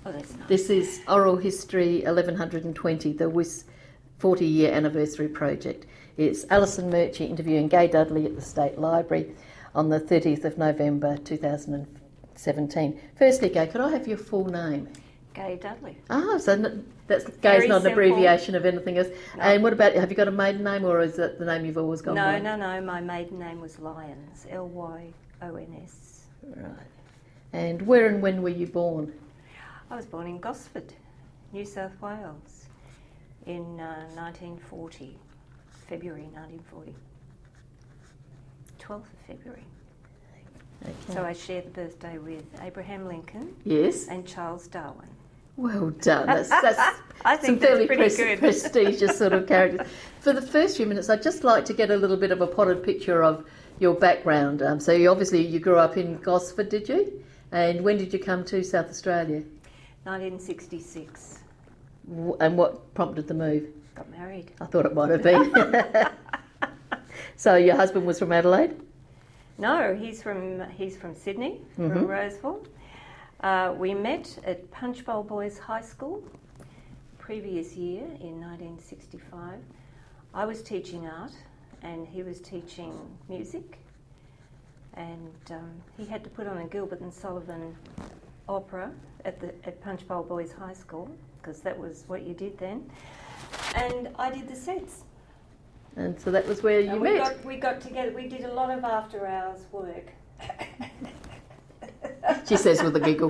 Oh, that's nice. This is Oral History 1120, the WIS 40-year anniversary project. It's Alison Murchie interviewing Gai Dudley at the State Library on the 30th of November 2017. Firstly, Gai, could I have your full name? Gai Dudley. Ah, so that's Gai's Very not an simple. abbreviation of anything else. No. And what about, have you got a maiden name, or is that the name you've always gone by? No. My maiden name was Lyons, Lyons. Right. And where and when were you born? I was born in Gosford, New South Wales, in 1940, February 1940. 12th of February. Okay. So I share the birthday with Abraham Lincoln Yes. and Charles Darwin. Well done. That's I some think that's fairly pretty good. prestigious sort of characters. For the first few minutes, I'd just like to get a little bit of a potted picture of your background. So you grew up in Gosford, did you? And when did you come to South Australia? 1966. And what prompted the move? Got married. I thought it might have been. So your husband was from Adelaide? No, he's from Sydney, from Roseville. We met at Punchbowl Boys High School previous year in 1965. I was teaching art and he was teaching music, and he had to put on a Gilbert and Sullivan opera at Punchbowl Boys High School, because that was what you did then, and I did the sets. And so that was where you met? We got together. We did a lot of after hours work. She says with a giggle.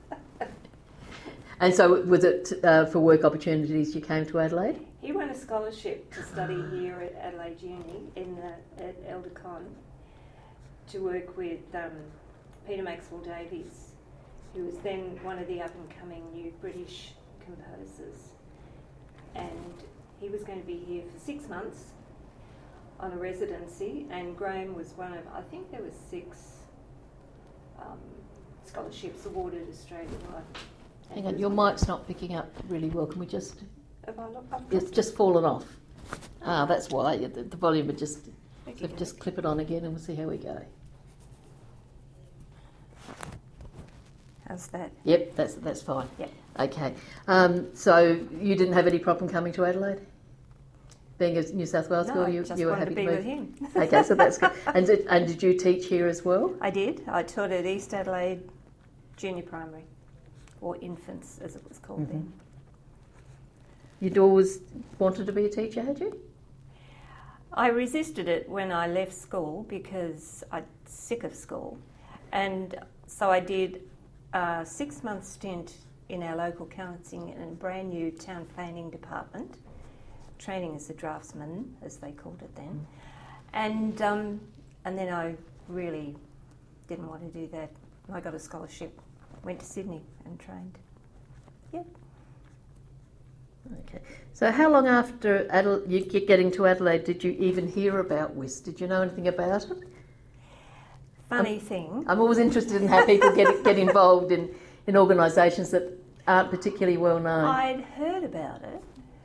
And so was it for work opportunities you came to Adelaide? He won a scholarship to study here at Adelaide Uni at Eldecon to work with Peter Maxwell Davies, who was then one of the up-and-coming new British composers. And he was going to be here for 6 months on a residency, and Graham was one of, I think there was 6 scholarships awarded Australia-wide. Hang on, your mic's not picking up really well. Can we just... I've It's just fallen off. Ah, that's why. The volume would just clip it on again and we'll see how we go. How's that? Yep, that's fine. Yep. Okay. So you didn't have any problem coming to Adelaide? Being a New South Wales girl, you were happy to be move? with him. Okay, so that's good. And did you teach here as well? I did. I taught at East Adelaide Junior Primary, or Infants as it was called then. You'd always wanted to be a teacher, had you? I resisted it when I left school because I'm sick of school, and so I did a 6-month stint in our local council in a brand new town planning department, training as a draftsman, as they called it then, and then I really didn't want to do that. I got a scholarship, went to Sydney and trained. Yep. Okay. So how long after you getting to Adelaide did you even hear about WIS? Did you know anything about it? Funny thing. I'm always interested in how people get involved in organisations that aren't particularly well known. I'd heard about it.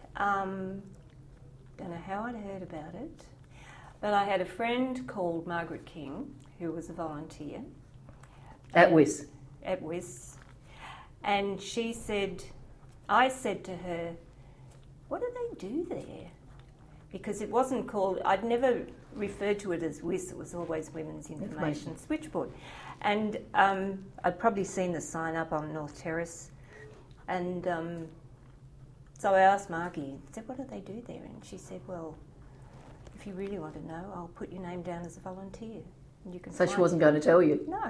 Don't know how I'd heard about it, but I had a friend called Margaret King who was a volunteer At WIS? At WIS, and she said, I said to her, what do they do there? Because it wasn't called, I'd never referred to it as WIS, it was always Women's Information Switchboard. And I'd probably seen the sign up on North Terrace, and so I asked Margie, I said, what do they do there? And she said, well, if you really want to know, I'll put your name down as a volunteer. And you can So she wasn't going to tell you? No.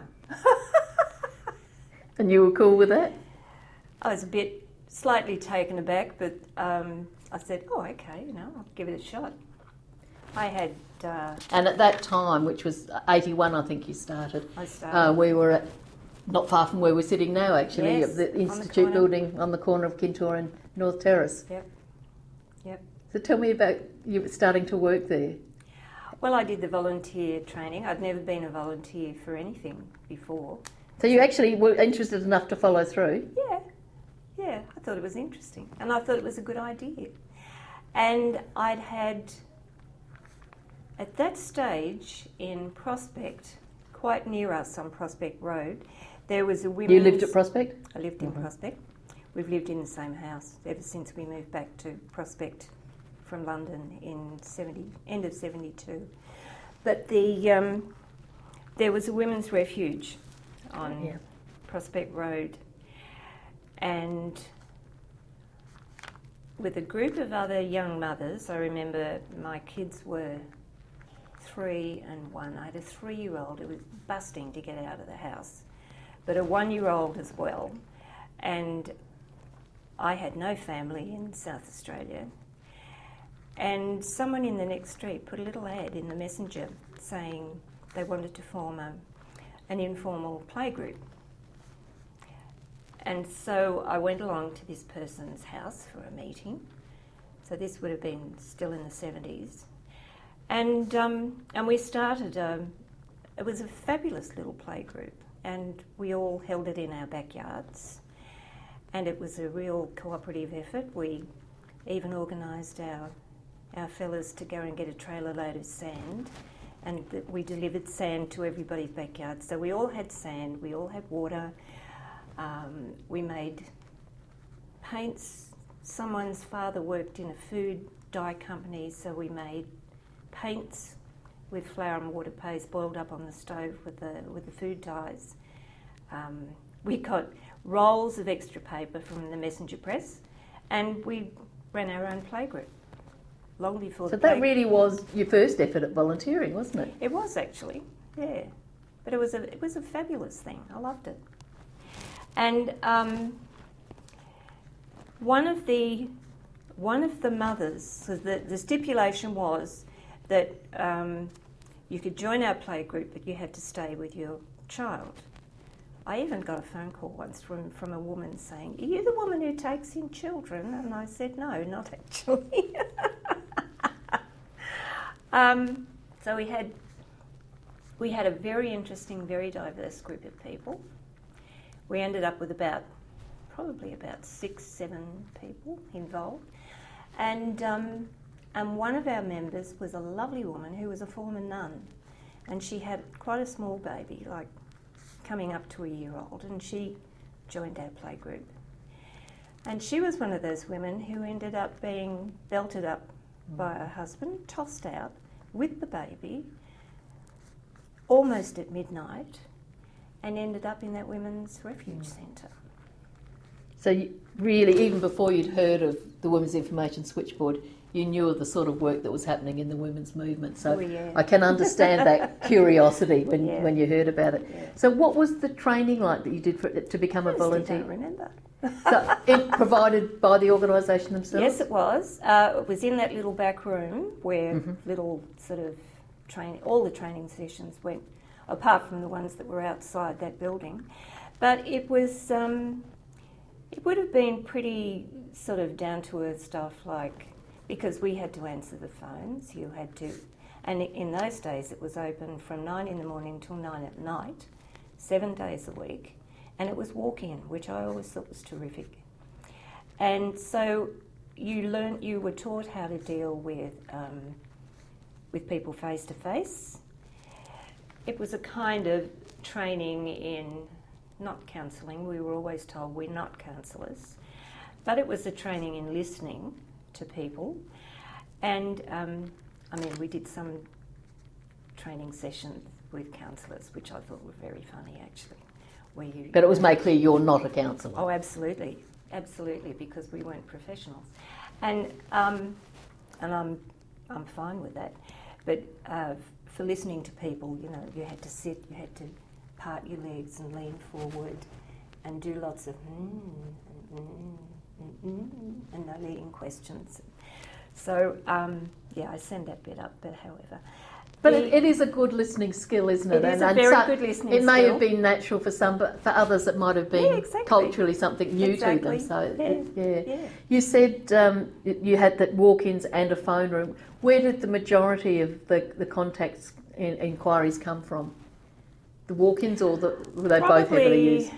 And you were cool with that? I was a bit slightly taken aback, but I said, oh, okay, I'll give it a shot. I had... and at that time, which was 81, I think you started, I started. We were not far from where we're sitting now, actually, Yes, the Institute building on the corner of Kintore and North Terrace. Yep. So tell me about you starting to work there. Well, I did the volunteer training. I'd never been a volunteer for anything before. So you actually were interested enough to follow through? Yeah, I thought it was interesting, and I thought it was a good idea. And I'd had, at that stage in Prospect, quite near us on Prospect Road, there was a women's... You lived at Prospect? I lived in Prospect. we've lived in the same house ever since we moved back to Prospect from London in end of 72. But there was a women's refuge on Prospect Road, and with a group of other young mothers, I remember my kids were 3 and 1. I had a 3-year-old who was busting to get out of the house, but a 1-year-old as well. And I had no family in South Australia. And someone in the next street put a little ad in the Messenger saying they wanted to form an informal playgroup. And so I went along to this person's house for a meeting. So this would have been still in the 70s. And we started, it was a fabulous little playgroup, and we all held it in our backyards. And it was a real cooperative effort. We even organised our fellas to go and get a trailer load of sand, and we delivered sand to everybody's backyard. So we all had sand, we all had water. We made paints. Someone's father worked in a food dye company, so we made paints with flour and water paste boiled up on the stove with the food dyes. We got rolls of extra paper from the messenger press, and we ran our own playgroup long before. So that really was your first effort at volunteering, wasn't it? It was actually, yeah. But it was a fabulous thing. I loved it. And one of the mothers, so the stipulation was that you could join our playgroup, but you had to stay with your child. I even got a phone call once from a woman saying, "Are you the woman who takes in children?" And I said, "No, not actually." So we had a very interesting, very diverse group of people. We ended up with probably about 6-7 people involved, and one of our members was a lovely woman who was a former nun, and she had quite a small baby, like coming up to a year old, and she joined our playgroup. And she was one of those women who ended up being belted up by her husband, tossed out with the baby, almost at midnight, and ended up in that women's refuge centre. So you really, even before you'd heard of the Women's Information Switchboard, you knew of the sort of work that was happening in the women's movement. So I can understand that curiosity when you heard about it. Yeah. So what was the training like that you did to become a volunteer? I don't remember. So it provided by the organisation themselves? Yes, it was. It was in that little back room where little sort of all the training sessions went, apart from the ones that were outside that building. But it was, it would have been pretty sort of down-to-earth stuff, like, because we had to answer the phones, you had to, and in those days it was open from 9 in the morning till 9 at night, 7 days a week, and it was walk-in, which I always thought was terrific. And so you were taught how to deal with people face to face. It was a kind of training in, not counselling, we were always told we're not counsellors, but it was a training in listening to people. And we did some training sessions with counsellors, which I thought were very funny actually. But it was made clear you're not a counsellor. Oh, absolutely, because we weren't professionals, and I'm fine with that. But for listening to people, you had to sit, you had to part your legs and lean forward, and do lots of and no leading questions. So I send that bit up. But however. But it is a good listening skill, isn't it? It is a very good listening skill. It may have been natural for some, but for others it might have been culturally something new to them. So, You said you had that walk-ins and a phone room. Where did the majority of the contacts and inquiries come from? The walk-ins, or were they both heavily used?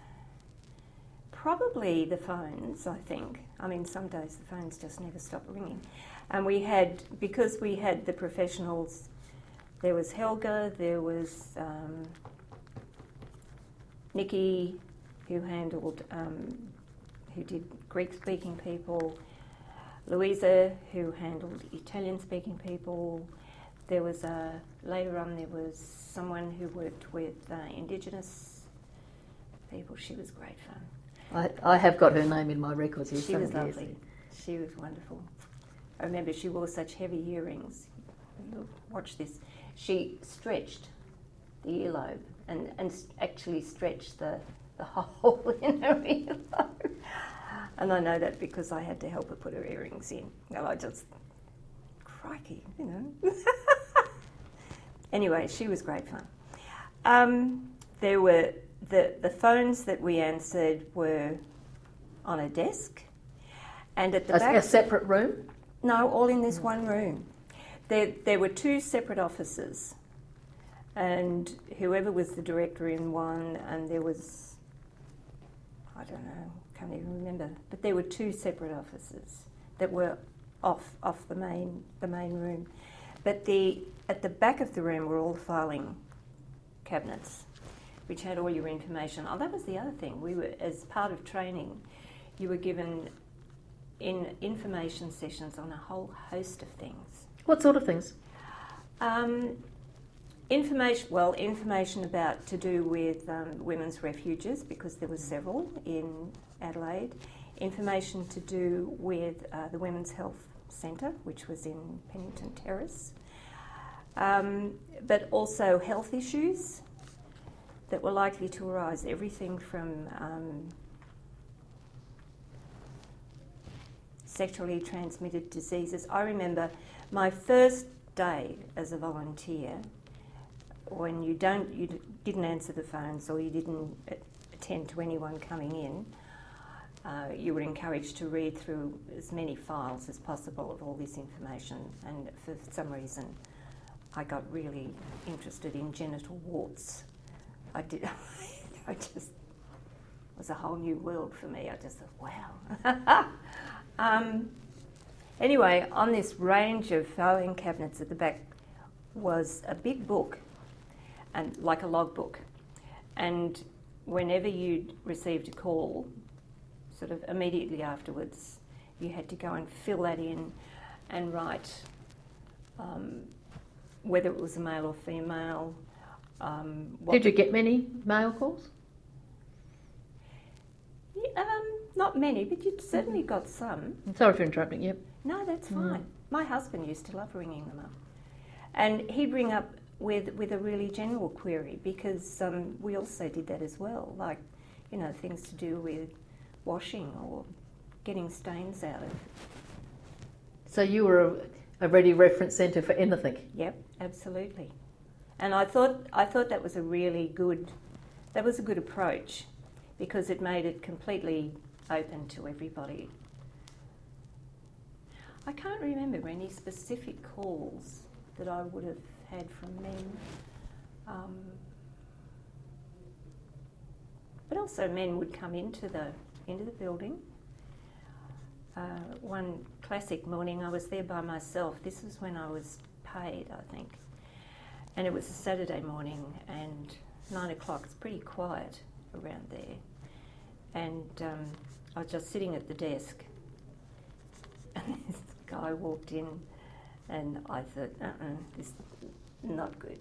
Probably the phones, I think. I mean, some days the phones just never stop ringing. And because we had the professionals. There was Helga, there was Nikki, who handled who did Greek-speaking people, Louisa, who handled Italian-speaking people. There was later on there was someone who worked with Indigenous people. She was great fun. I have got her name in my records here. She was lovely. She was wonderful. I remember she wore such heavy earrings. Look, watch this. She stretched the earlobe and actually stretched the hole in her earlobe. And I know that because I had to help her put her earrings in. And I just, crikey, you know. Anyway, she was great fun. There were the phones that we answered were on a desk, and at the back, a separate room. No, all in this one room. There were two separate offices, and whoever was the director in one, and there was, I don't know, can't even remember, but there were two separate offices that were off the main room. But at the back of the room were all the filing cabinets, which had all your information. Oh, that was the other thing. We were, as part of training, you were given information sessions on a whole host of things. What sort of things? Information about to do with women's refuges, because there were several in Adelaide. Information to do with the Women's Health Centre, which was in Pennington Terrace. But also health issues that were likely to arise, everything from sexually transmitted diseases. I remember my first day as a volunteer, when you didn't answer the phones or you didn't attend to anyone coming in, you were encouraged to read through as many files as possible of all this information, and for some reason I got really interested in genital warts. I did. I just, it was a whole new world for me. I just thought, wow. Anyway, on this range of filing cabinets at the back was a big book, and like a logbook. And whenever you received a call, sort of immediately afterwards, you had to go and fill that in and write whether it was a male or female. Did you get many male calls? Yeah, not many, but you certainly got some. Sorry for interrupting you. No, that's fine. My husband used to love ringing them up. And he'd ring up with a really general query, because we also did that as well, like, you know, things to do with washing or getting stains out of. So you were a ready reference centre for anything? Yep, absolutely. And I thought that was a good approach, because it made it completely open to everybody. I can't remember any specific calls that I would have had from men. But also men would come into the building. One classic morning I was there by myself. This was when I was paid, I think. And it was a Saturday morning, and 9 o'clock, it's pretty quiet around there. And I was just sitting at the desk, and this guy walked in, and I thought, this is not good.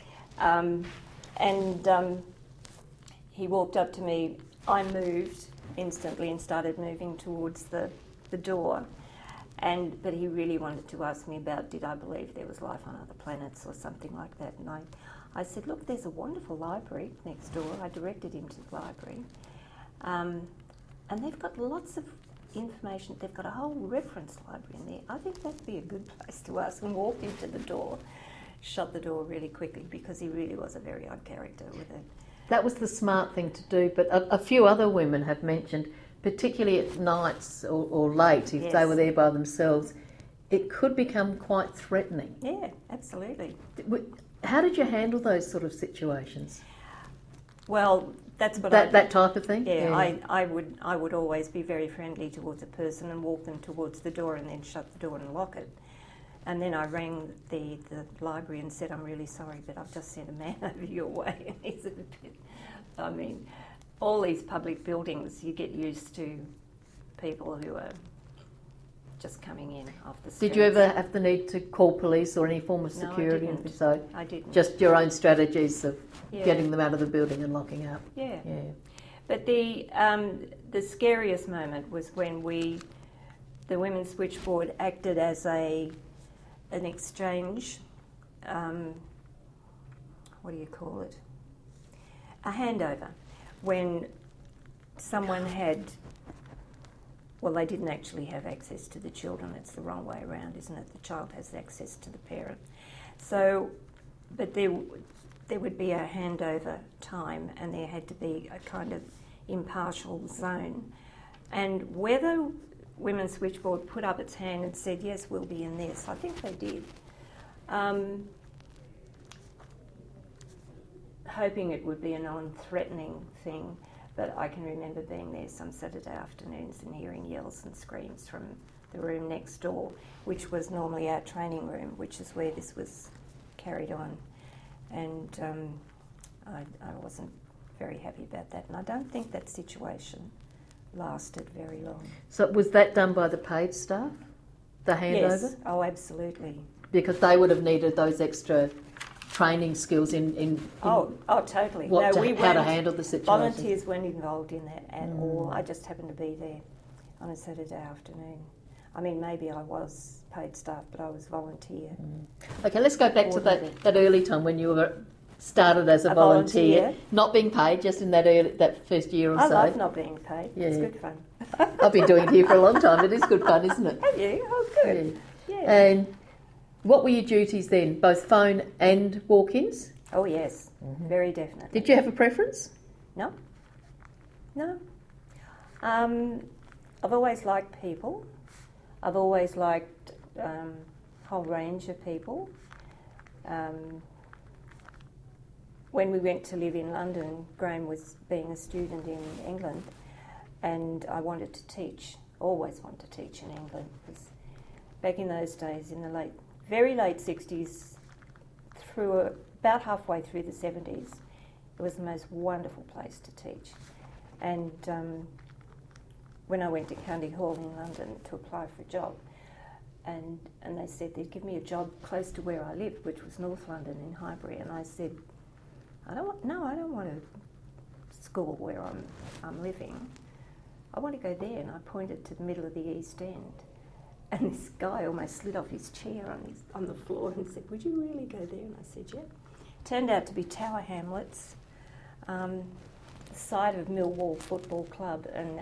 He walked up to me. I moved instantly and started moving towards the door. But he really wanted to ask me about, did I believe there was life on other planets or something like that. And I said, look, there's a wonderful library next door. I directed him to the library. And they've got lots of information. They've got a whole reference library in there. I think that'd be a good place to ask. And walked into the door, shut the door really quickly, because he really was a very odd character with it. That was the smart thing to do, but a few other women have mentioned, particularly at nights or late, if they were there by themselves, it could become quite threatening. Yeah, absolutely. How did you handle those sort of situations? Well, that's what that type of thing? Yeah, I would always be very friendly towards a person and walk them towards the door and then shut the door and lock it. And then I rang the library and said, I'm really sorry, but I've just sent a man over your way. And he's a bit, I mean, all these public buildings, you get used to people who were just coming in off the streets. Did you ever have the need to call police or any form of No, I security? didn't. So I didn't. just your own strategies of Yeah. getting them out of the building and locking up. Yeah. Yeah. But the scariest moment was when the Women's Switchboard acted as an exchange. What do you call it? A handover. When someone had, well, they didn't actually have access to the children. It's the wrong way around, isn't it? The child has access to the parent. So, but there would be a handover time, and there had to be a kind of impartial zone. And whether Women's Switchboard put up its hand and said, yes, we'll be in this, I think they did. Hoping it would be a non-threatening thing, but I can remember being there some Saturday afternoons and hearing yells and screams from the room next door, which was normally our training room, which is where this was carried on. And I wasn't very happy about that, and I don't think that situation lasted very long. So was that done by the paid staff, the handover? Yes, oh absolutely. Because they would have needed those extra training skills in Oh, totally. how to weren't- handle the situation. Volunteers weren't involved in that at all. I just happened to be there on a Saturday afternoon. I mean, maybe I was paid staff, but I was volunteer. Okay, let's go back to that early time when you were started as a volunteer, not being paid, just in that first year or I so. love not being paid. Yeah. It's good fun. I've been doing it here for a long time. It is good fun, isn't it? Have you? Oh, good. Yeah. Yeah. And what were your duties then? Both phone and walk-ins? Oh, yes. Very definitely. Did you have a preference? No. No. I've always liked people. I've always liked a whole range of people. When we went to live in London, Graham was being a student in England, and I wanted to teach, always wanted to teach in England, because back in those days, in the very late 60s, through about halfway through the 70s, it was the most wonderful place to teach. And when I went to County Hall in London to apply for a job, and they said they'd give me a job close to where I lived, which was North London in Highbury, and I said, I don't want a school where I'm living. I want to go there. And I pointed to the middle of the East End, and this guy almost slid off his chair on the floor and said, "Would you really go there?" And I said, "Yeah." Turned out to be Tower Hamlets, the site of Millwall Football Club, and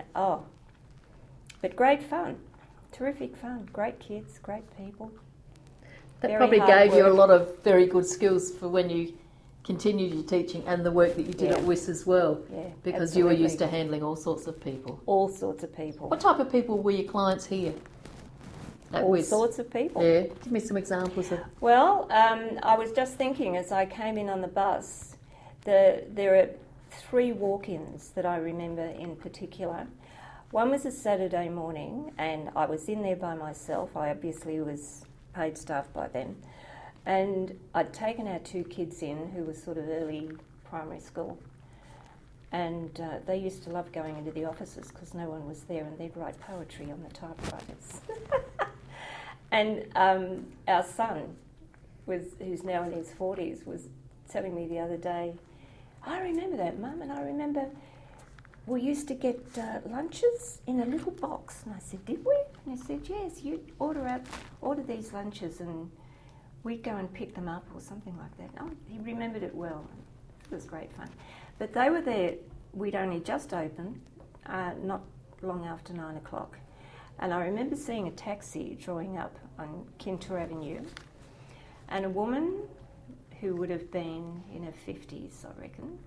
but great fun, terrific fun, great kids, great people. That Very probably hard gave you a work. lot of very good skills for when you continued your teaching and the work that you did Yeah. at WIS as well, Yeah, because you were absolutely. used to handling all sorts of people. All sorts of people. What type of people were your clients here at All WIS? sorts of people. Yeah, give me some examples of. Well, I was just thinking as I came in on the bus, there are 3 walk-ins that I remember in particular. One was a Saturday morning, and I was in there by myself. I obviously was paid staff by then. And I'd taken our 2 kids in who were sort of early primary school. And they used to love going into the offices because no one was there, and they'd write poetry on the typewriters. And our son, who's now in his 40s, was telling me the other day, "I remember that, Mum, and I remember we used to get lunches in a little box." And I said, "Did we?" And he said, "Yes, you order these lunches and we'd go and pick them up," or something like that. Oh, he remembered it well. It was great fun. But they were there, we'd only just opened, not long after 9 o'clock. And I remember seeing a taxi drawing up on Kintor Avenue, and a woman who would have been in her 50s, I reckon,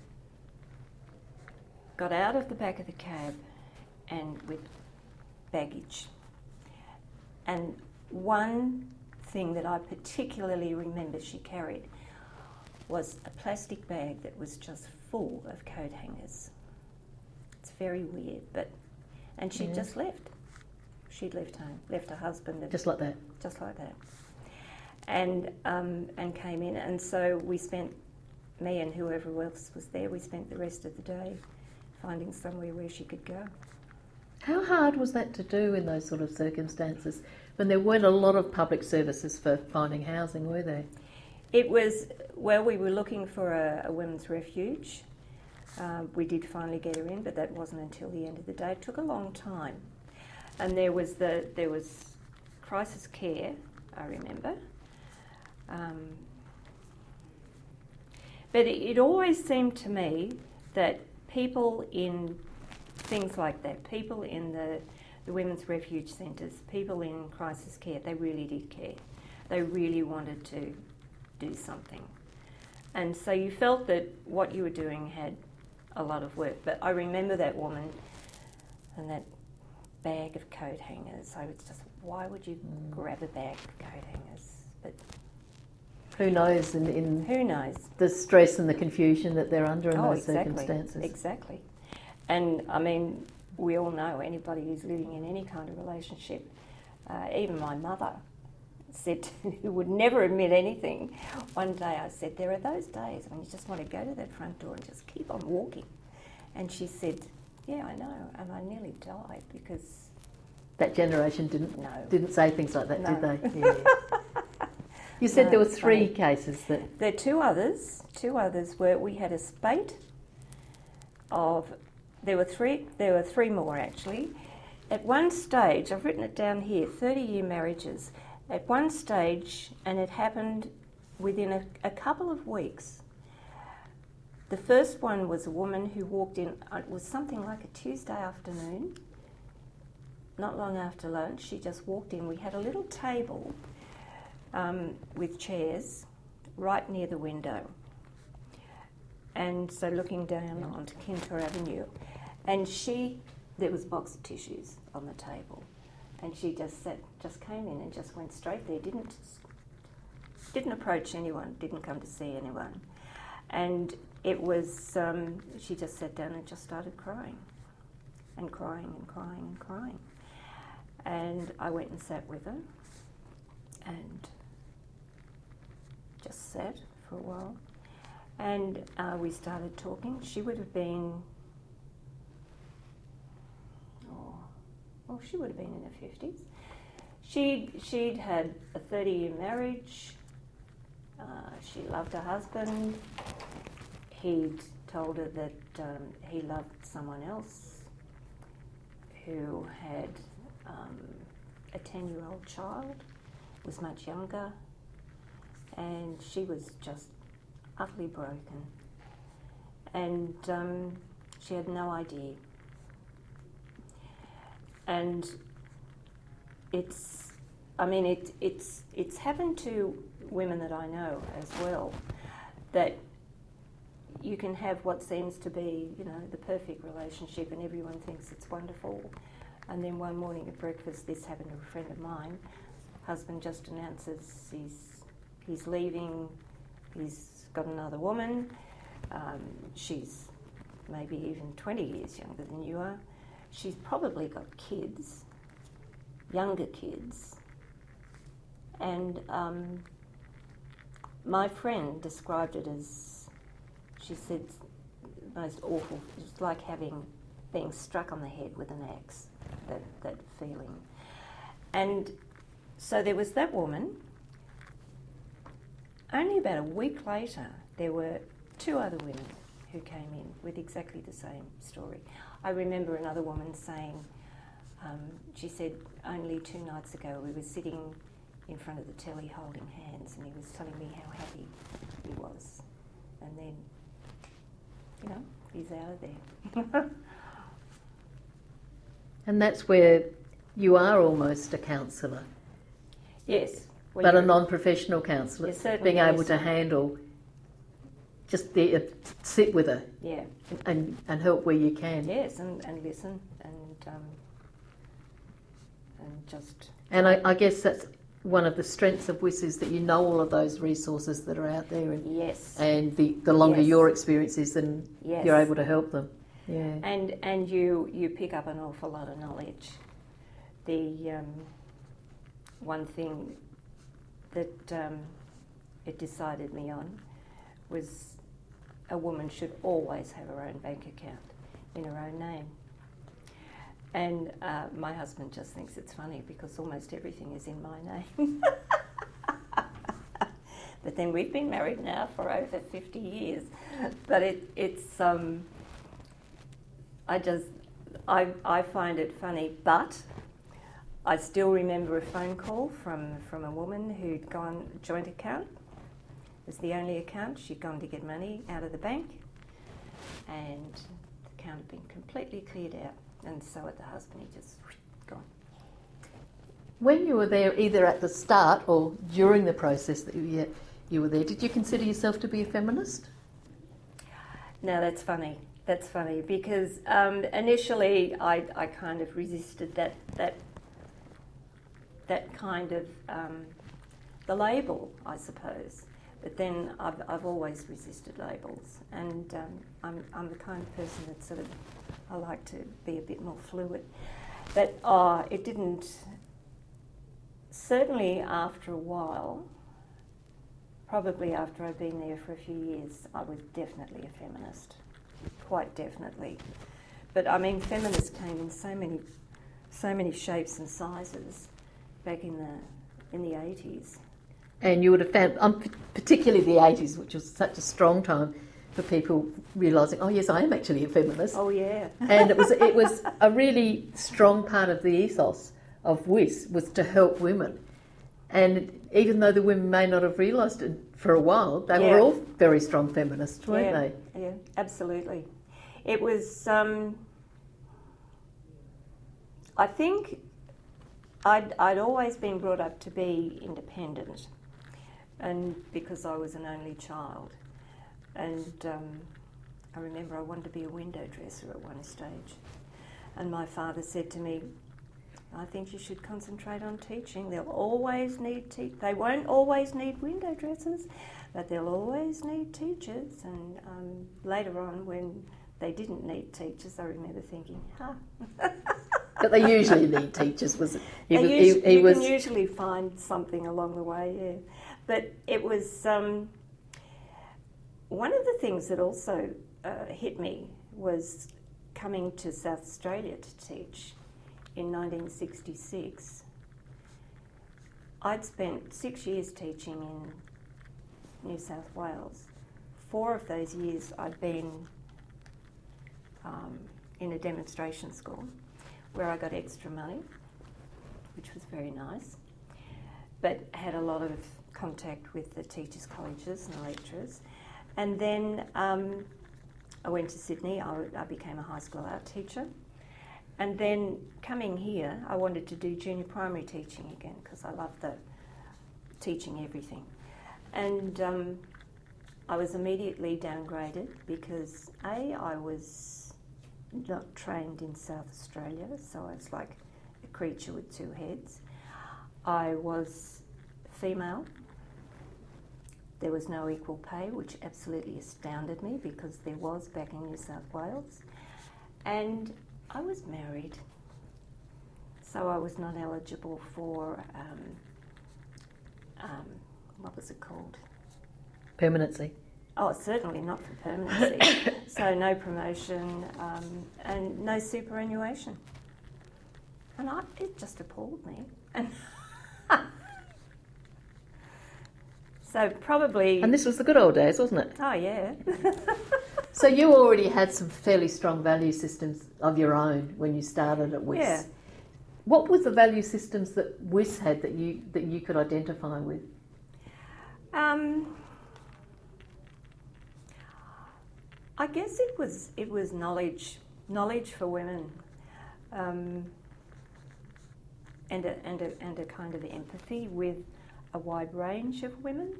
got out of the back of the cab and with baggage. And one thing that I particularly remember she carried was a plastic bag that was just full of coat hangers. It's very weird, and she'd just left. She'd left home, left her husband. Just like that. Just like that. And came in, and so we spent, me and whoever else was there, we spent the rest of the day finding somewhere where she could go. How hard was that to do in those sort of circumstances when there weren't a lot of public services for finding housing, were there? It was, well, we were looking for a women's refuge. We did finally get her in, but that wasn't until the end of the day. It took a long time. And there was crisis care, I remember. But it always seemed to me that people in things like that, people in the women's refuge centres, people in crisis care, they really did care. They really wanted to do something. And so you felt that what you were doing had a lot of work. But I remember that woman and that bag of coat hangers. I was just, why would you grab a bag of coat hangers? But who knows who knows? The stress and the confusion that they're under in those circumstances. Exactly. And I mean, we all know anybody who's living in any kind of relationship, even my mother said, who would never admit anything. One day I said, there are those days when you just want to go to that front door and just keep on walking. And she said, yeah, I know, and I nearly died because... That generation didn't say things like that, did they? Yeah. You said there were three cases that... There are two others. Two others where we had a spate of... There were three more actually. At one stage, I've written it down here, 30-year marriages. At one stage, and it happened within a couple of weeks, the first one was a woman who walked in, it was something like a Tuesday afternoon, not long after lunch. She just walked in. We had a little table with chairs right near the window, and so looking down onto Kintore Avenue, and there was a box of tissues on the table, and she just came in and just went straight there, didn't approach anyone, didn't come to see anyone, and it was, she just sat down and just started crying, and crying and crying and crying, and I went and sat with her, and just sat for a while, and we started talking. She would have been, she would have been in her 50s. She'd had a 30-year marriage. She loved her husband. He'd told her that he loved someone else who had a 10-year-old child, was much younger, and she was just utterly broken. And she had no idea. And it's happened to women that I know as well, that you can have what seems to be, the perfect relationship and everyone thinks it's wonderful. And then one morning at breakfast, this happened to a friend of mine, husband just announces he's leaving, he's got another woman, she's maybe even 20 years younger than you are. She's probably got kids, younger kids, and my friend described it as, she said, most awful. It's like being struck on the head with an axe, that feeling. And so there was that woman. Only about a week later, there were two other women who came in with exactly the same story. I remember another woman saying, she said, only 2 nights ago we were sitting in front of the telly holding hands and he was telling me how happy he was. And then, he's out of there. And that's where you are almost a counsellor. Yes. Well, but a non-professional counsellor, being able to handle, just sit with her, yeah, and help where you can. Yes, and listen and just. And I guess that's one of the strengths of WIS is that you know all of those resources that are out there, and yes, and the longer your experience is, then yes, you're able to help them. Yeah, and you pick up an awful lot of knowledge. The one thing that it decided me on was a woman should always have her own bank account in her own name. And my husband just thinks it's funny because almost everything is in my name. But then we've been married now for over 50 years. But I find it funny, but I still remember a phone call from a woman who'd gone joint account. It was the only account. She'd gone to get money out of the bank, and the account had been completely cleared out. And so had the husband, he just gone. When you were there, either at the start or during the process that you were there, did you consider yourself to be a feminist? No, that's funny. That's funny because initially I kind of resisted that kind of the label, I suppose. But then I've always resisted labels, and I'm the kind of person that sort of I like to be a bit more fluid. But it didn't. Certainly after a while, probably after I'd been there for a few years, I was definitely a feminist, quite definitely. But I mean, feminists came in so many shapes and sizes back in the 80s. And you would have found, particularly the 80s, which was such a strong time for people realising, oh yes, I am actually a feminist. Oh yeah. And it was a really strong part of the ethos of WIS was to help women. And even though the women may not have realised it for a while, they were all very strong feminists, weren't they? Yeah, absolutely. It was, I think I'd always been brought up to be independent, and because I was an only child. And I remember I wanted to be a window dresser at one stage. And my father said to me, I think you should concentrate on teaching. They'll always need they won't always need window dressers, but they'll always need teachers. And later on, when they didn't need teachers, I remember thinking, But they usually need teachers, was it? You can usually find something along the way, yeah. But it was one of the things that also hit me was coming to South Australia to teach in 1966. I'd spent 6 years teaching in New South Wales. 4 of those years I'd been in a demonstration school where I got extra money, which was very nice, but had a lot of contact with the teachers' colleges and the lecturers. And then I went to Sydney. I became a high school art teacher. And then coming here, I wanted to do junior primary teaching again because I loved the teaching everything. And I was immediately downgraded because I was not trained in South Australia, so I was like a creature with two heads. I was female. There was no equal pay, which absolutely astounded me because there was back in New South Wales. And I was married, so I was not eligible for, what was it called? Permanency. Oh, certainly not for permanency. So no promotion and no superannuation. And it just appalled me. And so probably... And this was the good old days, wasn't it? Oh, yeah. So you already had some fairly strong value systems of your own when you started at WIS. Yeah. What were the value systems that WIS had that you could identify with? I guess it was knowledge for women, and a kind of empathy with a wide range of women.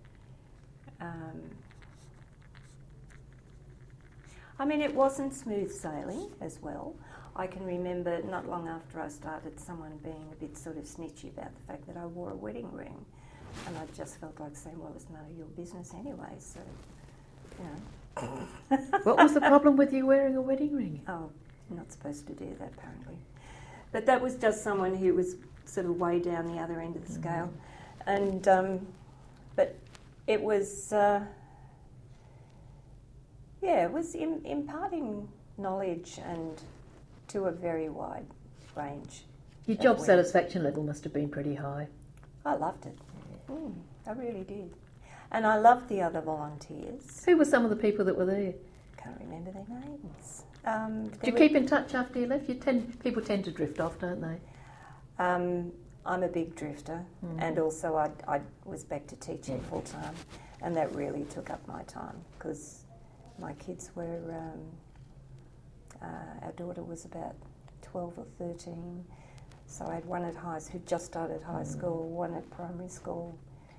I mean, it wasn't smooth sailing as well. I can remember not long after I started someone being a bit sort of snitchy about the fact that I wore a wedding ring. And I just felt like saying, well, it's none of your business anyway, so, you know. What was the problem with you wearing a wedding ring? Oh, you're not supposed to do that, apparently. But that was just someone who was sort of way down the other end of the scale. And, but it was... it was imparting knowledge and to a very wide range. Your of job women. satisfaction level must have been pretty high. I loved it. I really did. And I loved the other volunteers. Who were some of the people that were there? Can't remember their names. Did you keep in touch after you left? People tend to drift off, don't they? I'm a big drifter, and also I was back to teaching full time, and that really took up my time because my kids were. Our daughter was about 12 or 13, so I had one at who just started high school, one at primary school.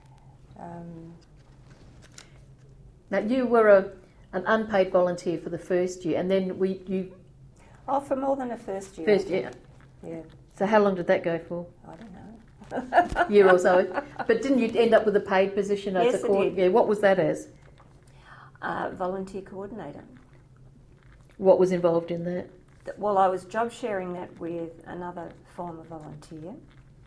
Now you were an unpaid volunteer for the first year, and then For more than a first year. First year. Yeah. So how long did that go for? I don't know. Year or so. But didn't you end up with a paid position as Yes, a coordinator? I did. Yeah. What was that as? Volunteer coordinator. What was involved in that? Well, I was job sharing that with another former volunteer.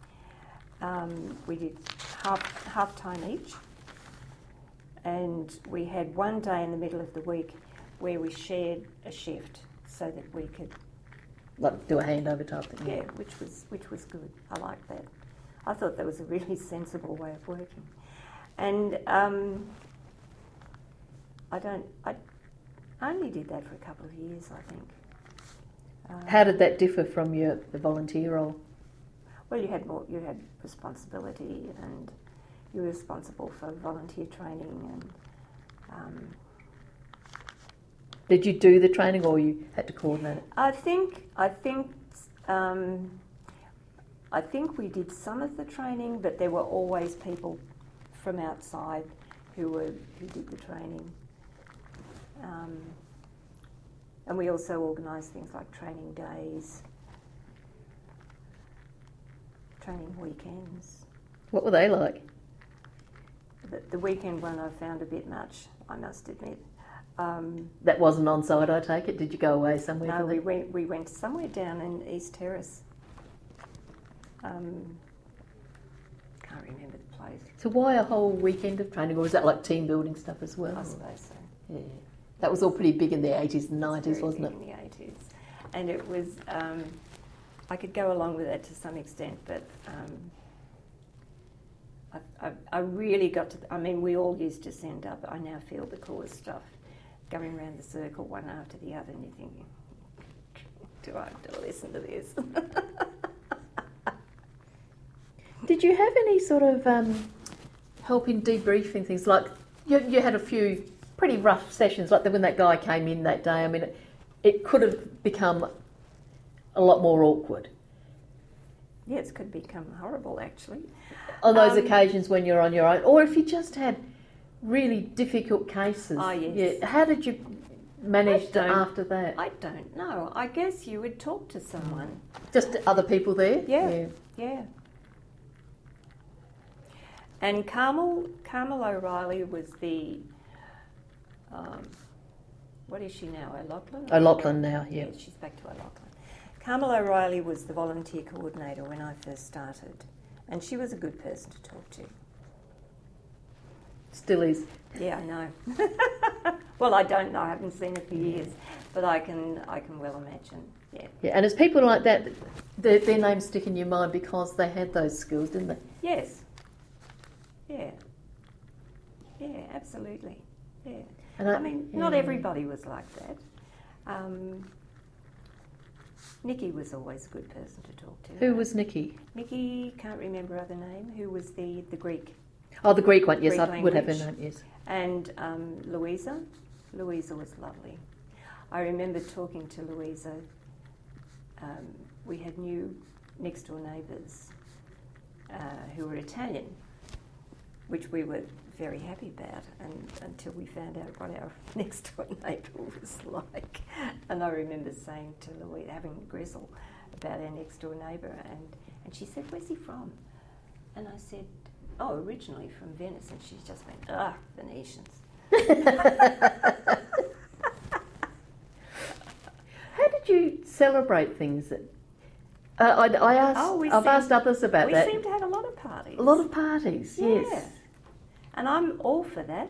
We did half time each, and we had one day in the middle of the week where we shared a shift so that we could Do a handover type thing. yeah, which was good. I liked that. I thought that was a really sensible way of working, and I only did that for a couple of years, I think. How did that differ from the volunteer role? Well, you had responsibility, and you were responsible for volunteer training, and Did you do the training, or you had to coordinate it? I think we did some of the training, but there were always people from outside who did the training. And we also organised things like training days, training weekends. What were they like? The weekend one I found a bit much, I must admit. That wasn't on site, I take it. Did you go away somewhere? No, for we that? went somewhere down in East Terrace. Can't remember the place. So why a whole weekend of training, or was that like team building stuff as well? I suppose so. Yeah, that was all pretty big in the 80s and 90s, Very wasn't big it? in the 80s. And it was, I could go along with that to some extent, but I really got to, we all used to send up, I now feel the course stuff, going around the circle one after the other, and you're thinking, do I have to listen to this? Did you have any sort of help in debriefing things? Like you had a few pretty rough sessions, like when that guy came in that day. It could have become a lot more awkward. Yes, it could become horrible actually. On those occasions when you're on your own, or if you just had really difficult cases. Oh, yes. Yeah, how did you manage after that? I don't know. I guess you would talk to someone. Just other people there? Yeah. And Carmel O'Reilly was the, what is she now, O'Loughlin? O'Loughlin now, yeah. She's back to O'Loughlin. Carmel O'Reilly was the volunteer coordinator when I first started, and she was a good person to talk to. Still is. Yeah, I know. Well, I don't know. I haven't seen her for years, but I can well imagine. Yeah. Yeah, and it's people like that, their names stick in your mind because they had those skills, didn't they? Yes. Yeah. Yeah, absolutely. Yeah. And not everybody was like that. Nikki was always a good person to talk to. Who was Nikki? Nikki, can't remember her other name, who was the Greek. Oh, the Greek one, yes, Greek I would have her language. name, yes. And Louisa. Louisa was lovely. I remember talking to Louisa. We had new next door neighbours who were Italian, which we were very happy about, and until we found out what our next door neighbour was like. And I remember saying to Louisa, having a grizzle about our next door neighbour, and she said, "Where's he from?" And I said, "Oh, originally from Venice." And she just went, Venetians. How did you celebrate things? I've asked others about that. We seem to have a lot of parties. A lot of parties, Yeah. yes. And I'm all for that.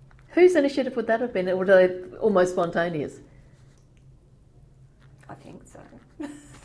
Whose initiative would that have been, or were they almost spontaneous? I think so.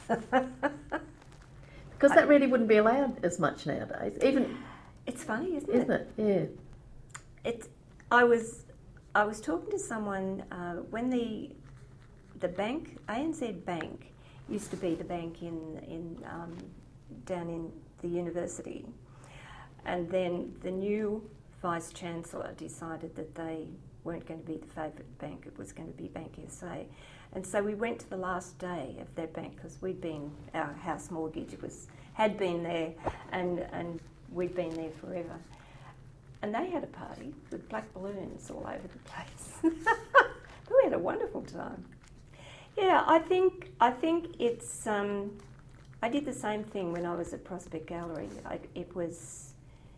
Because that really wouldn't be allowed as much nowadays. Even It's funny, isn't it? Yeah. I was talking to someone when the bank, ANZ Bank, used to be the bank in down in the university, and then the new Vice Chancellor decided that they weren't going to be the favourite bank, it was going to be Bank SA. And so we went to the last day of that bank because our house mortgage had been there and we'd been there forever. And they had a party with black balloons all over the place. We had a wonderful time. Yeah, I think it's. I did the same thing when I was at Prospect Gallery. It was,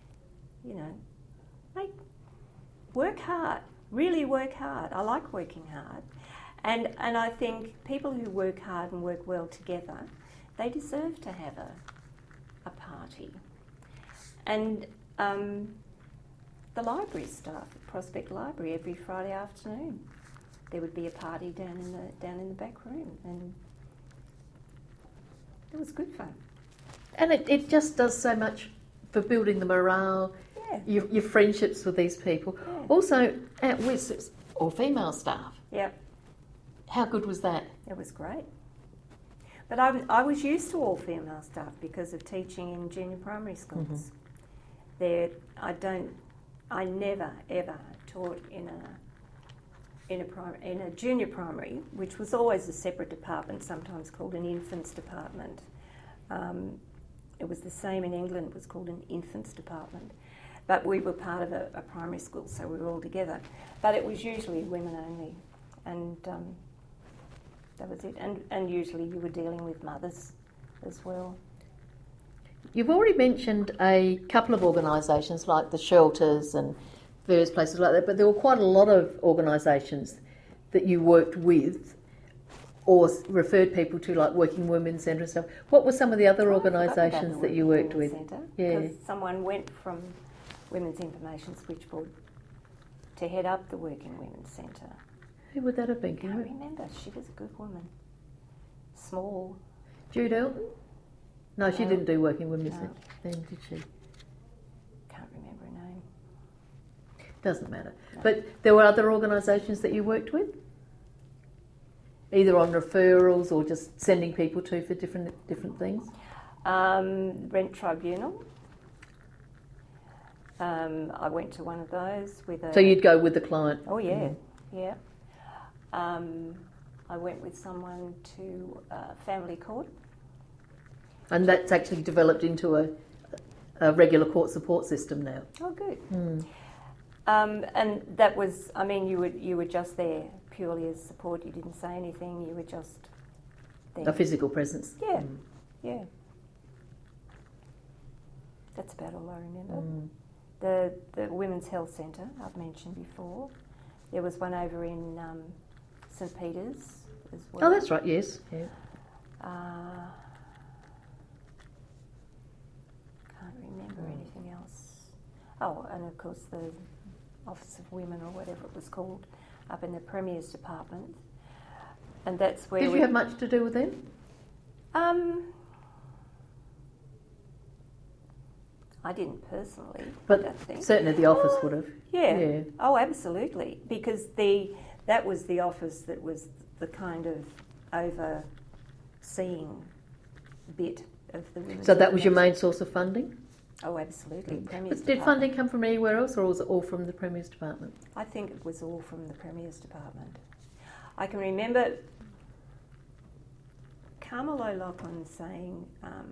work hard. Really work hard. I like working hard, and I think people who work hard and work well together, they deserve to have a party. And the library staff at Prospect Library, every Friday afternoon, there would be a party down in the back room, and it was good fun. And it just does so much for building the morale, your friendships with these people. Yeah. Also, at WIS, it's all female staff. Yeah. How good was that? It was great. But I was used to all female staff because of teaching in junior primary schools. I never ever taught in a junior primary, which was always a separate department, sometimes called an infants department. It was the same in England, it was called an infants department. But we were part of a primary school, so we were all together. But it was usually women only, and that was it. And usually you were dealing with mothers as well. You've already mentioned a couple of organisations like the shelters and various places like that, but there were quite a lot of organisations that you worked with or referred people to, like Working Women's Centre and stuff. What were some of the other organisations that you worked with? Yeah, because someone went from Women's Information Switchboard to head up the Working Women's Centre. Who would that have been? I can't remember. She was a good woman. Small. Jude Elton? No, she didn't do Working Women's Centre then, did she? Can't remember her name. Doesn't matter. No. But there were other organisations that you worked with? Either on referrals or just sending people to for different things? Rent Tribunal. I went to one of those with a... So you'd go with the client? Oh, yeah, yeah. I went with someone to family court. And that's actually developed into a regular court support system now? Oh, good. And that was, I mean, you were just there purely as support. You didn't say anything, you were just there. A physical presence? Yeah, yeah. That's about all I remember. The Women's Health Centre, I've mentioned before. There was one over in St Peter's as well. Oh, that's right, yes. Yeah. Can't remember anything else. Oh, and of course the Office of Women, or whatever it was called, up in the Premier's Department. And that's where... Did you have much to do with them? I didn't personally, but I think. Certainly the office would have. Yeah. Oh, absolutely. Because that was the office that was the kind of overseeing bit of the women's... So that was your main source of funding? Oh, absolutely. But did funding come from anywhere else, or was it all from the Premier's Department? I think it was all from the Premier's Department. I can remember Carmel O'Loughlin saying...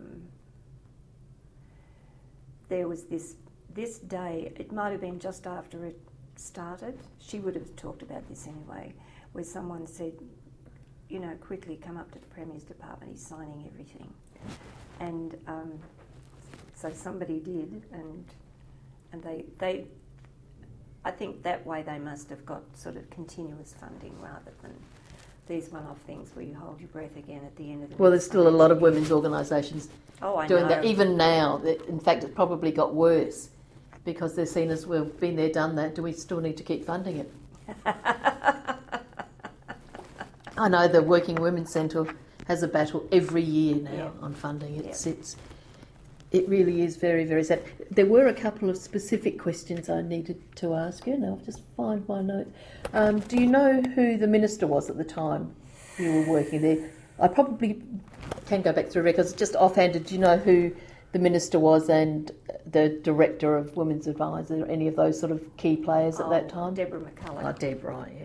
there was this day, it might have been just after it started, she would have talked about this anyway, where someone said, quickly come up to the Premier's Department, he's signing everything. And so somebody did, and they I think that way they must have got sort of continuous funding rather than these one-off things where you hold your breath again at the end of the... Well, there's still a lot of women's organisations doing that. Even now, in fact, it's probably got worse because they're seen as, we've been there, done that. Do we still need to keep funding it? I know the Working Women's Centre has a battle every year now Yeah. on funding. Yeah. It really is very, very sad. There were a couple of specific questions I needed to ask you. Now I'll just find my notes. Do you know who the minister was at the time you were working there? I probably can go back through records. Just offhanded, do you know who the minister was and the director of Women's Advisor, any of those sort of key players at that time? Deborah McCulloch. Oh, Deborah, yeah.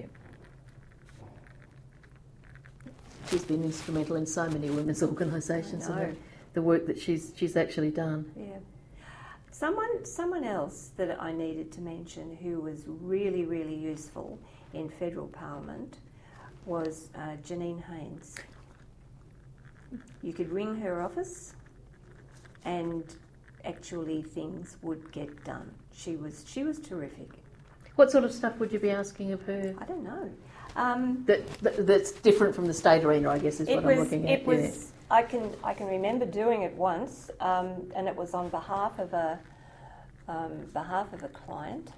She's been instrumental in so many women's organisations and the work that she's actually done. Yeah. Someone else that I needed to mention who was really, really useful in federal parliament was Janine Haynes. You could ring her office and actually things would get done. She was terrific. What sort of stuff would you be asking of her? I don't know. That's different from the state arena, I guess, is what I'm looking at. It was. I can remember doing it once, and it was on behalf of a client.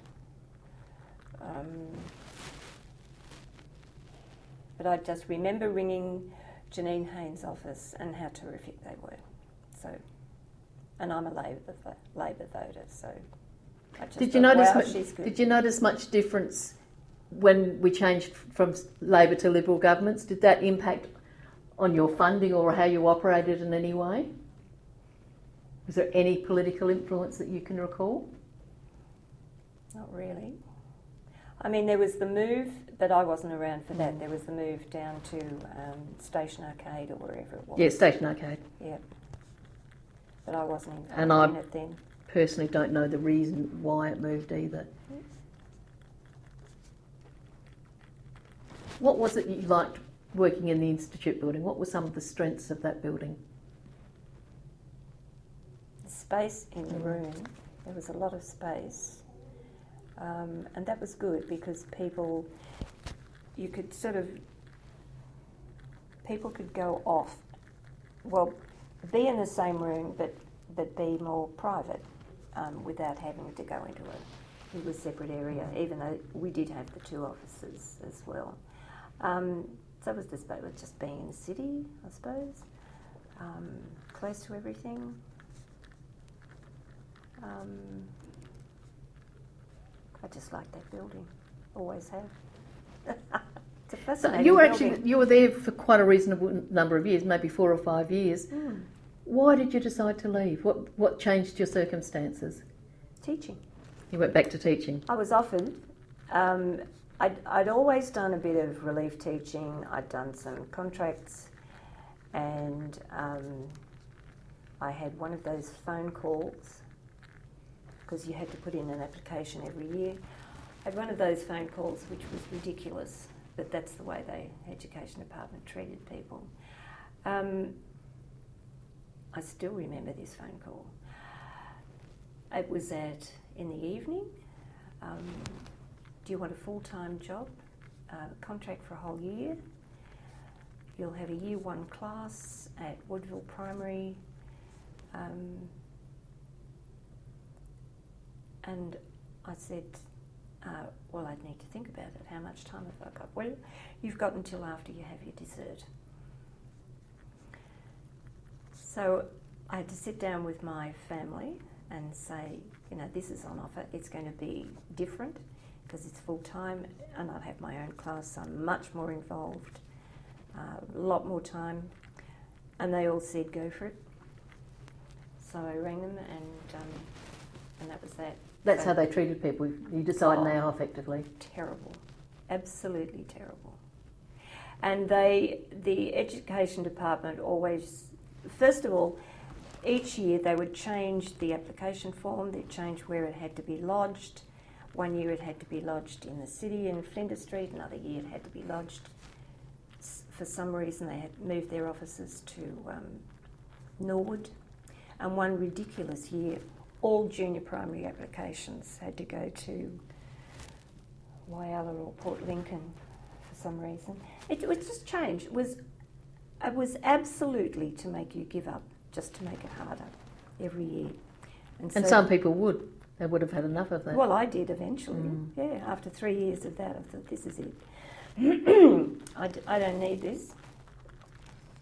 But I just remember ringing Janine Haynes' office and how terrific they were. So, and I'm a Labor voter, so I just Did you notice? wow, she's good. Did you notice much difference when we changed from Labor to Liberal governments? Did that impact on your funding or how you operated in any way? Was there any political influence that you can recall? Not really. I mean, there was the move, but I wasn't around for that. There was the move down to Station Arcade or wherever it was. Yeah, Station Arcade. Yeah. But I wasn't And in it then. Personally don't know the reason why it moved either. What was it you liked working in the Institute building? What were some of the strengths of that building? The space in the room, there was a lot of space. And that was good because people could go off, well, be in the same room but be more private without having to go into a separate area, even though we did have the two offices as well. So it was just being in the city, I suppose, close to everything. I just like that building, always have. It's a fascinating building. You were there for quite a reasonable number of years, maybe 4 or 5 years. Why did you decide to leave? What changed your circumstances? Teaching. You went back to teaching. I was offered. I'd always done a bit of relief teaching. I'd done some contracts, and I had one of those phone calls because you had to put in an application every year. I had one of those phone calls which was ridiculous, but that's the way the Education Department treated people. I still remember this phone call. It was in the evening. Do you want a full-time job? Contract for a whole year. You'll have a Year 1 class at Woodville Primary. And I said, well, I'd need to think about it. How much time have I got? Well, you've got until after you have your dessert. So I had to sit down with my family and say, this is on offer. It's going to be different because it's full-time and I'll have my own class. So I'm much more involved, a lot more time. And they all said, go for it. So I rang them and that was that. That's how they treated people. You decide now, effectively. Terrible, absolutely terrible. And the Education Department always, first of all, each year they would change the application form. They'd change where it had to be lodged. One year it had to be lodged in the city in Flinders Street. Another year it had to be lodged. For some reason they had moved their offices to Norwood. And one ridiculous year, all junior primary applications had to go to Whyalla or Port Lincoln for some reason. It was just changed. It was absolutely to make you give up, just to make it harder every year. And so, some people would. They would have had enough of that. Well, I did eventually. Yeah, after 3 years of that, I thought, this is it. I don't need this.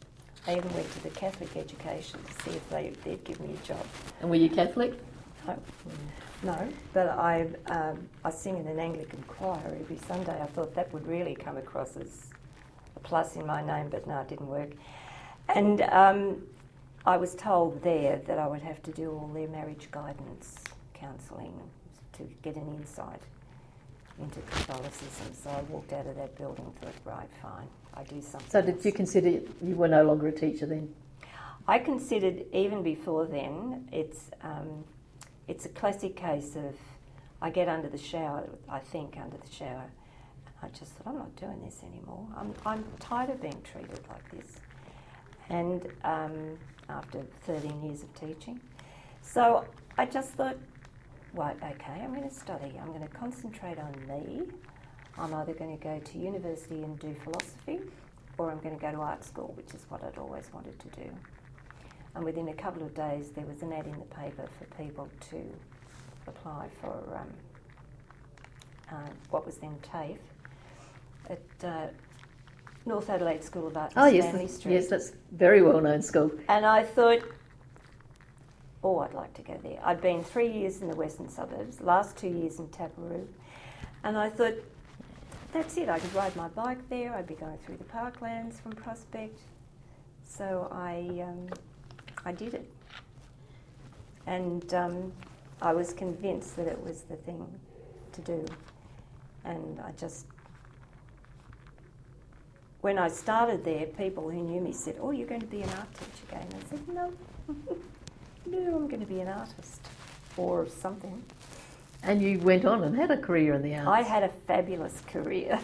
I even went to the Catholic education to see if they'd give me a job. And were you Catholic? No, but I sing in an Anglican choir every Sunday. I thought that would really come across as a plus in my name, but no, it didn't work. And I was told there that I would have to do all their marriage guidance counselling to get an insight into Catholicism. So I walked out of that building and thought, right, fine, I do something. So did you consider you were no longer a teacher then? I considered even before then. It's a classic case of I get under the shower, I think under the shower, and I just thought, I'm not doing this anymore. I'm tired of being treated like this. And after 13 years of teaching. So I just thought, right, okay, I'm going to study. I'm going to concentrate on me. I'm either going to go to university and do philosophy, or I'm going to go to art school, which is what I'd always wanted to do. And within a couple of days, there was an ad in the paper for people to apply for what was then TAFE at North Adelaide School of Art in Stanley Street. Yes, that's a very well-known school. And I thought, oh, I'd like to go there. I'd been 3 years in the western suburbs, last 2 years in Taparoo, and I thought, that's it. I could ride my bike there. I'd be going through the parklands from Prospect. So I did it. And I was convinced that it was the thing to do. And I just, when I started there, people who knew me said, oh, you're going to be an art teacher again. I said, no, no, I'm going to be an artist or something. And you went on and had a career in the arts. I had a fabulous career.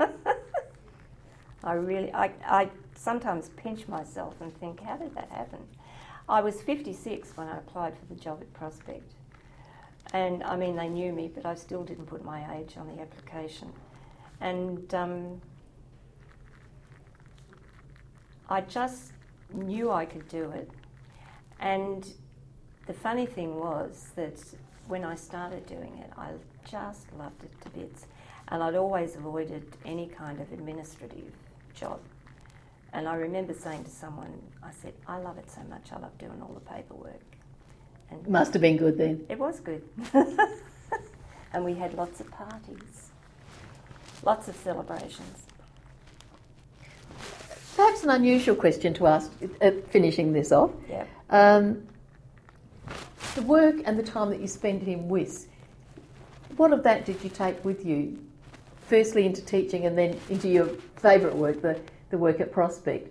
I sometimes pinch myself and think, how did that happen? I was 56 when I applied for the job at Prospect. And I mean, they knew me, but I still didn't put my age on the application. And I just knew I could do it. And the funny thing was that when I started doing it, I just loved it to bits. And I'd always avoided any kind of administrative job. And I remember saying to someone, I said, I love it so much, I love doing all the paperwork. And must have been good then. It was good. And we had lots of parties, lots of celebrations. Perhaps an unusual question to ask, finishing this off. Yeah. The work and the time that you spent in WIS, what of that did you take with you? Firstly into teaching and then into your favourite work, the work at Prospect?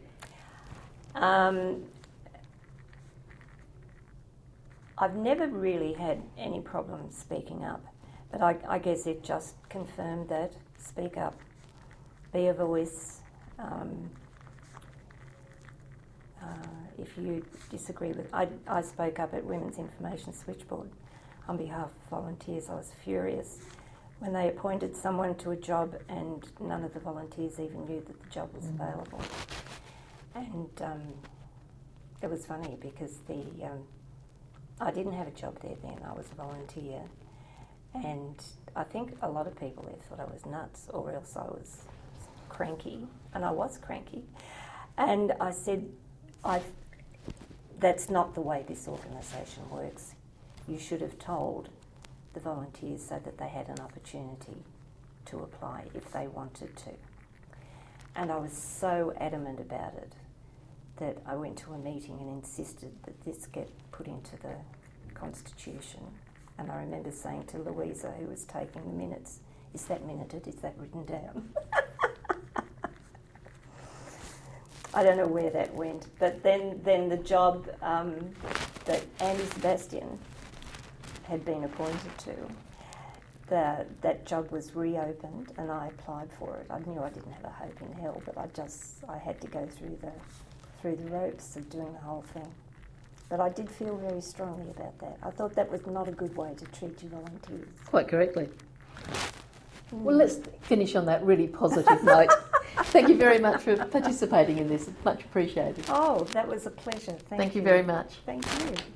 I've never really had any problem speaking up, but I guess it just confirmed that. Speak up, be a voice. If you disagree with... I spoke up at Women's Information Switchboard on behalf of volunteers. I was furious when they appointed someone to a job and none of the volunteers even knew that the job was available. And it was funny because I didn't have a job there then. I was a volunteer. And I think a lot of people there thought I was nuts, or else I was cranky. And I was cranky. And I said, that's not the way this organisation works. You should have told the volunteers so that they had an opportunity to apply if they wanted to. And I was so adamant about it that I went to a meeting and insisted that this get put into the Constitution. And I remember saying to Louisa, who was taking the minutes, is that minuted? Is that written down? I don't know where that went, but then the job that Andy Sebastian had been appointed to, that job was reopened and I applied for it. I knew I didn't have a hope in hell, but I had to go through the ropes of doing the whole thing. But I did feel very strongly about that. I thought that was not a good way to treat your volunteers. Quite correctly. Well, let's finish on that really positive note. Thank you very much for participating in this. It's much appreciated. Oh, that was a pleasure. Thank you very much. Thank you.